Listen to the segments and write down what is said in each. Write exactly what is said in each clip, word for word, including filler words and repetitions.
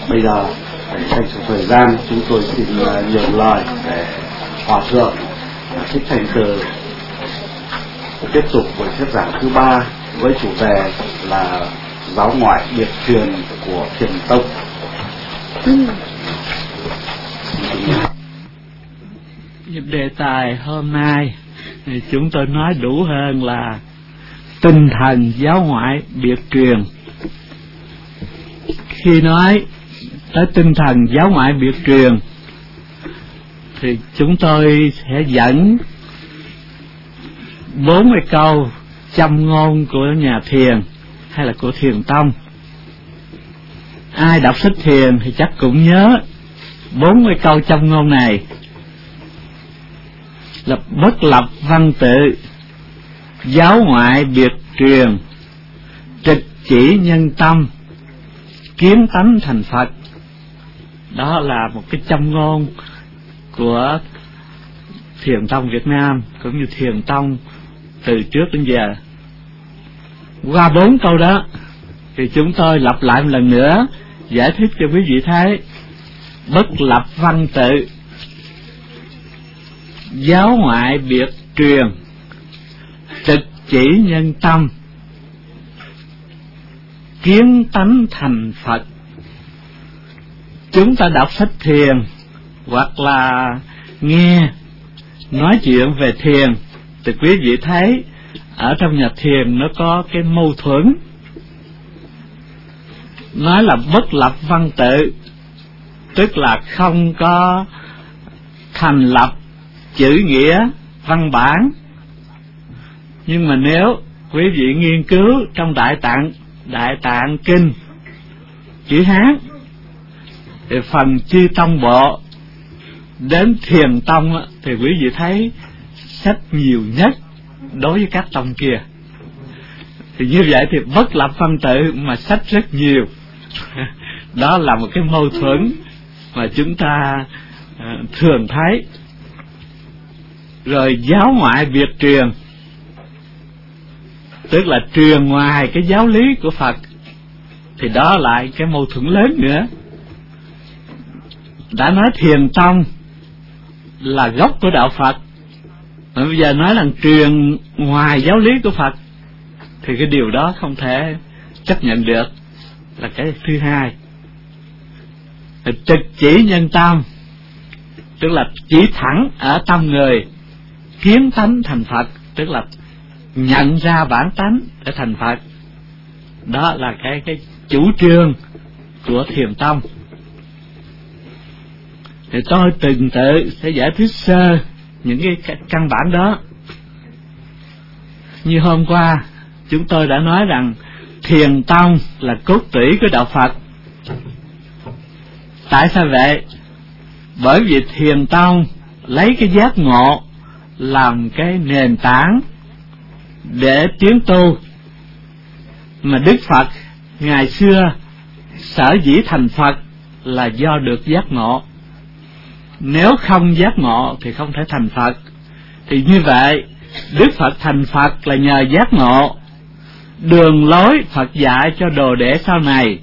Bây giờ dành cho thời gian chúng tôi xin nhường lời để hòa thượng Thích Thành Từ tiếp tục buổi thuyết giảng thứ ba với chủ đề là giáo ngoại biệt truyền của Thiền tông. Ừ. Đề tài hôm nay thì chúng tôi nói đủ hơn là tinh thần giáo ngoại biệt truyền. Khi nói tới tinh thần giáo ngoại biệt truyền thì chúng tôi sẽ dẫn bốn mươi câu châm ngôn của nhà thiền hay là của thiền tông. Ai đọc sách thiền thì chắc cũng nhớ bốn mươi câu châm ngôn này là bất lập văn tự, giáo ngoại biệt truyền, trực chỉ nhân tâm, kiến tánh thành Phật. Đó là một cái châm ngôn của Thiền tông Việt Nam cũng như Thiền tông từ trước đến giờ. Qua bốn câu đó thì chúng tôi lặp lại một lần nữa, giải thích cho quý vị thấy bất lập văn tự, giáo ngoại biệt truyền, trực chỉ nhân tâm, kiến tánh thành Phật. Chúng ta đọc sách thiền hoặc là nghe nói chuyện về thiền thì quý vị thấy ở trong nhà thiền nó có cái mâu thuẫn. Nói là bất lập văn tự, tức là không có thành lập chữ nghĩa văn bản. Nhưng mà nếu quý vị nghiên cứu trong Đại Tạng, Đại Tạng Kinh chữ Hán thì phần chư tông bộ đến Thiền tông thì quý vị thấy sách nhiều nhất đối với các tông kia. Thì như vậy thì bất lập văn tự mà sách rất nhiều. Đó là một cái mâu thuẫn mà chúng ta uh, thường thấy. Rồi giáo ngoại biệt truyền, tức là truyền ngoài cái giáo lý của Phật, thì đó lại cái mâu thuẫn lớn nữa. Đã nói Thiền tông là gốc của đạo Phật, mà bây giờ nói là truyền ngoài giáo lý của Phật thì cái điều đó không thể chấp nhận được, là cái thứ hai. Trực chỉ nhân tâm, tức là chỉ thẳng ở tâm người, kiến tánh thành Phật, tức là nhận ra bản tánh để thành Phật. Đó là cái cái chủ trương của Thiền tông. Thì tôi từng tự sẽ giải thích sơ những cái căn bản đó. Như hôm qua chúng tôi đã nói rằng Thiền tông là cốt tủy của đạo Phật. Tại sao vậy? Bởi vì Thiền tông lấy cái giác ngộ làm cái nền tảng để tiến tu. Mà Đức Phật ngày xưa sở dĩ thành Phật là do được giác ngộ. Nếu không giác ngộ thì không thể thành Phật. Thì như vậy Đức Phật thành Phật là nhờ giác ngộ. Đường lối Phật dạy cho đồ đệ sau này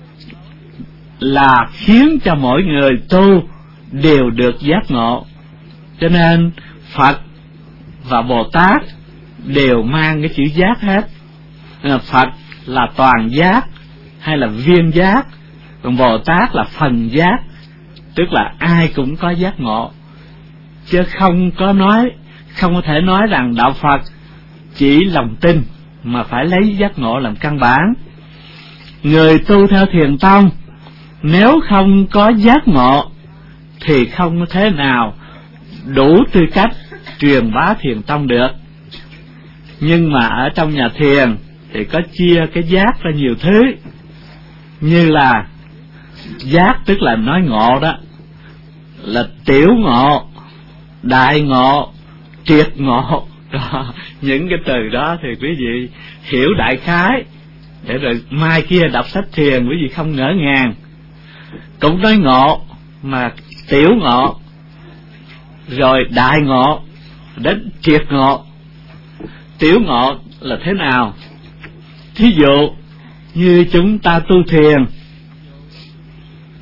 là khiến cho mỗi người tu đều được giác ngộ. Cho nên Phật và Bồ Tát đều mang cái chữ giác hết. Phật là toàn giác hay là viên giác, còn Bồ Tát là phần giác, tức là ai cũng có giác ngộ. Chứ không có nói, không có thể nói rằng đạo Phật chỉ lòng tin, mà phải lấy giác ngộ làm căn bản. Người tu theo Thiền tông nếu không có giác ngộ thì không thế nào đủ tư cách truyền bá Thiền tông được. Nhưng mà ở trong nhà thiền thì có chia cái giác ra nhiều thứ. Như là giác tức là nói ngộ đó, là tiểu ngộ, đại ngộ, triệt ngộ đó. Những cái từ đó thì quý vị hiểu đại khái, để rồi mai kia đọc sách thiền quý vị không ngỡ ngàng. Cũng nói ngộ mà tiểu ngộ, rồi đại ngộ, đến triệt ngộ. Tiểu ngộ là thế nào? Thí dụ như chúng ta tu thiền,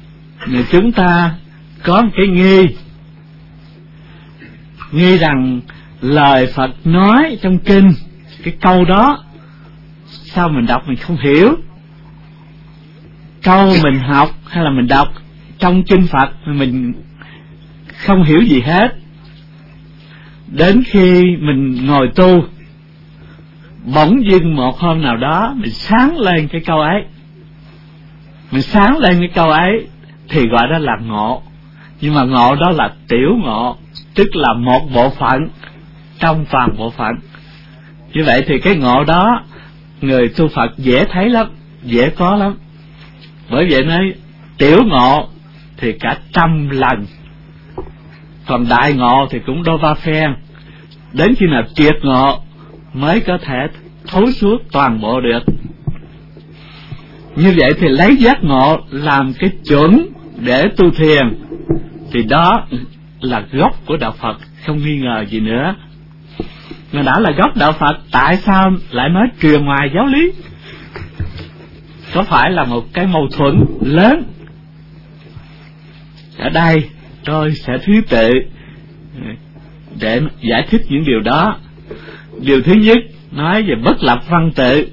chúng ta có một cái nghi nghi rằng lời Phật nói trong kinh, cái câu đó sao mình đọc mình không hiểu, câu mình học hay là mình đọc trong kinh Phật mình không hiểu gì hết. Đến khi mình ngồi tu, bỗng dưng một hôm nào đó mình sáng lên cái câu ấy, mình sáng lên cái câu ấy thì gọi đó là ngộ. Nhưng mà ngộ đó là tiểu ngộ, tức là một bộ phận trong toàn bộ phận. Như vậy thì cái ngộ đó người tu Phật dễ thấy lắm, dễ có lắm. Bởi vậy nói tiểu ngộ thì cả trăm lần, còn đại ngộ thì cũng đôi ba phen. Đến khi nào triệt ngộ mới có thể thấu suốt toàn bộ được. Như vậy thì lấy giác ngộ làm cái chuẩn để tu thiền, thì đó là gốc của đạo Phật, không nghi ngờ gì nữa. Mà đã là gốc đạo Phật, tại sao lại nói truyền ngoài giáo lý? Có phải là một cái mâu thuẫn lớn? Ở đây tôi sẽ thứ tự để giải thích những điều đó. Điều thứ nhất, nói về bất lập văn tự.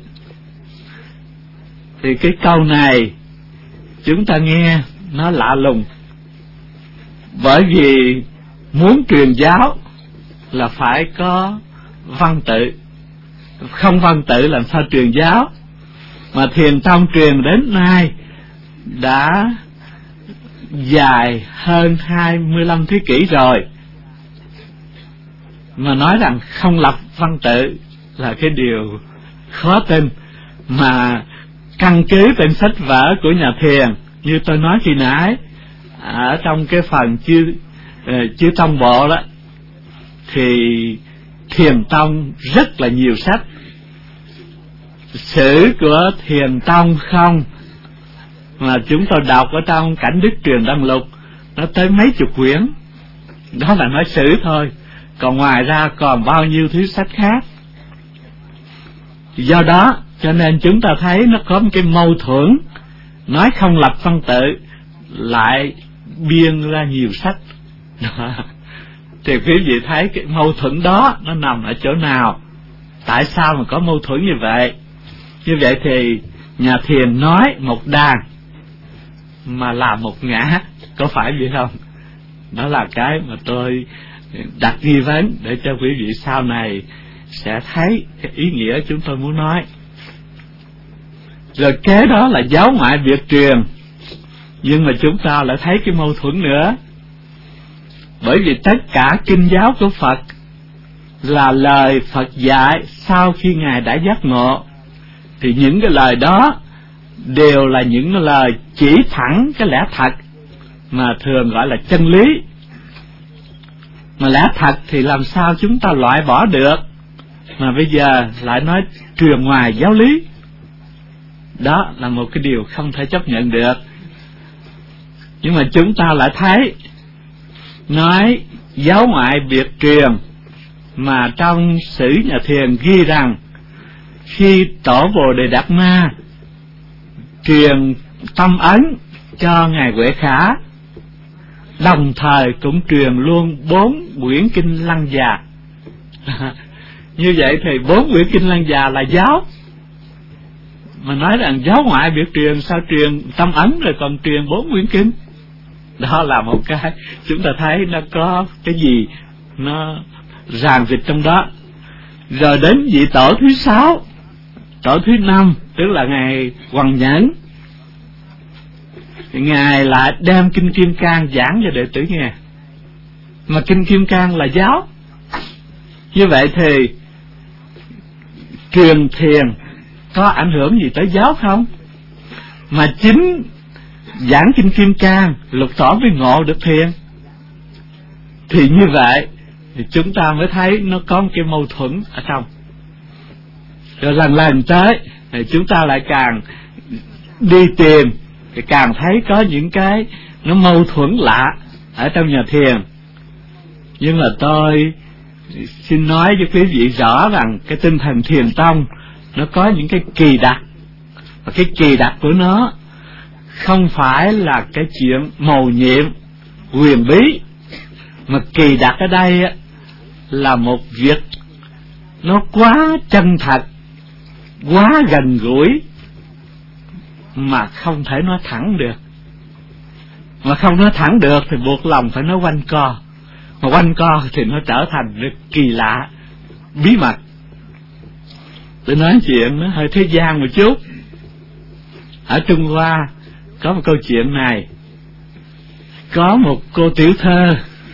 Thì cái câu này chúng ta nghe nó lạ lùng, bởi vì muốn truyền giáo là phải có văn tự, không văn tự làm sao truyền giáo. Mà thiền tông truyền đến nay đã dài hơn hai mươi lăm thế kỷ rồi, mà nói rằng không lập văn tự là cái điều khó tin. Mà căn cứ trên sách vở của nhà thiền, như tôi nói khi nãy ở trong cái phần chư chư tông bộ đó, thì thiền tông rất là nhiều sách. Sử của thiền tông không mà chúng tôi đọc ở trong Cảnh Đức Truyền Đăng Lục, nó tới mấy chục quyển. Đó là nói sử thôi, còn ngoài ra còn bao nhiêu thứ sách khác. Do đó cho nên chúng ta thấy nó có một cái mâu thuẫn, nói không lập văn tự lại biên ra nhiều sách. Đó. Thì quý vị thấy cái mâu thuẫn đó nó nằm ở chỗ nào, tại sao mà có mâu thuẫn như vậy? Như vậy thì nhà thiền nói một đàn mà làm một ngã, có phải vậy không? Đó là cái mà tôi đặt nghi vấn để cho quý vị sau này sẽ thấy cái ý nghĩa chúng tôi muốn nói. Rồi kế đó là giáo ngoại biệt truyền, nhưng mà chúng ta lại thấy cái mâu thuẫn nữa. Bởi vì tất cả kinh giáo của Phật là lời Phật dạy sau khi Ngài đã giác ngộ, thì những cái lời đó đều là những lời chỉ thẳng cái lẽ thật mà thường gọi là chân lý. Mà lẽ thật thì làm sao chúng ta loại bỏ được, mà bây giờ lại nói truyền ngoài giáo lý. Đó là một cái điều không thể chấp nhận được. Nhưng mà chúng ta lại thấy nói giáo ngoại biệt truyền, mà trong sử nhà thiền ghi rằng khi tổ Bồ Đề Đạt Ma truyền tâm ấn cho Ngài Huệ Khả, đồng thời cũng truyền luôn bốn quyển kinh Lăng Già. Như vậy thì bốn quyển kinh Lăng Già là giáo, mà nói rằng giáo ngoại biệt truyền, sao truyền tâm ấn rồi còn truyền bốn quyển kinh? Đó là một cái chúng ta thấy nó có cái gì nó ràng rịch trong đó. Rồi đến vị tổ thứ sáu, tổ thứ năm, tức là Ngài Hoằng Nhẫn, thì Ngài lại đem kinh Kim Cang giảng cho đệ tử nghe. Mà kinh Kim Cang là giáo. Như vậy thì truyền thiền có ảnh hưởng gì tới giáo không? Mà chính giảng kinh Kim Cang lục tỏ với ngộ được thiền. Thì như vậy thì chúng ta mới thấy nó có một cái mâu thuẫn ở trong. Rồi lần lần tới thì chúng ta lại càng đi tìm thì càng thấy có những cái nó mâu thuẫn lạ ở trong nhà thiền. Nhưng mà tôi xin nói với quý vị rõ rằng cái tinh thần thiền tông nó có những cái kỳ đặc, và cái kỳ đặc của nó không phải là cái chuyện mầu nhiệm huyền bí, mà kỳ đặc ở đây á, là một việc nó quá chân thật, quá gần gũi, mà không thể nói thẳng được. Mà không nói thẳng được thì buộc lòng phải nói quanh co, mà quanh co thì nó trở thành rất kỳ lạ, bí mật. Tôi nói chuyện nó hơi thế gian một chút. Ở Trung Hoa có một câu chuyện này. Có một cô tiểu thơ,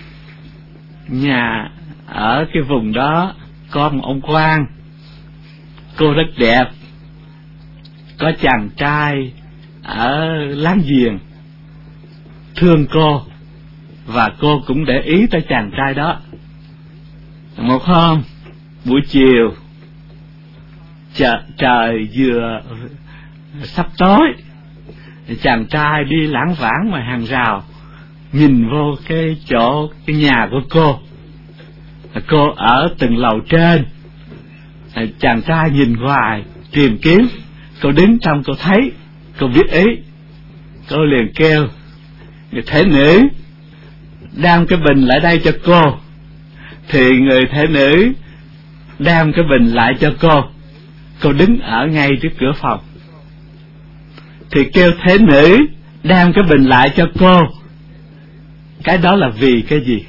nhà ở cái vùng đó có một ông quan. Cô rất đẹp. Có chàng trai ở láng giềng thương cô, và cô cũng để ý tới chàng trai đó. Một hôm buổi chiều, trời, trời vừa sắp tối, chàng trai đi lãng vãng ngoài hàng rào, nhìn vô cái chỗ cái nhà của cô. Cô ở từng lầu trên. Chàng trai nhìn hoài tìm kiếm. Cô đứng trong, cô thấy, cô biết ý, cô liền kêu người thể nữ đem cái bình lại đây cho cô. Thì người thể nữ đem cái bình lại cho cô. Cô đứng ở ngay trước cửa phòng. Thì kêu thể nữ đem cái bình lại cho cô. Cái đó là vì cái gì?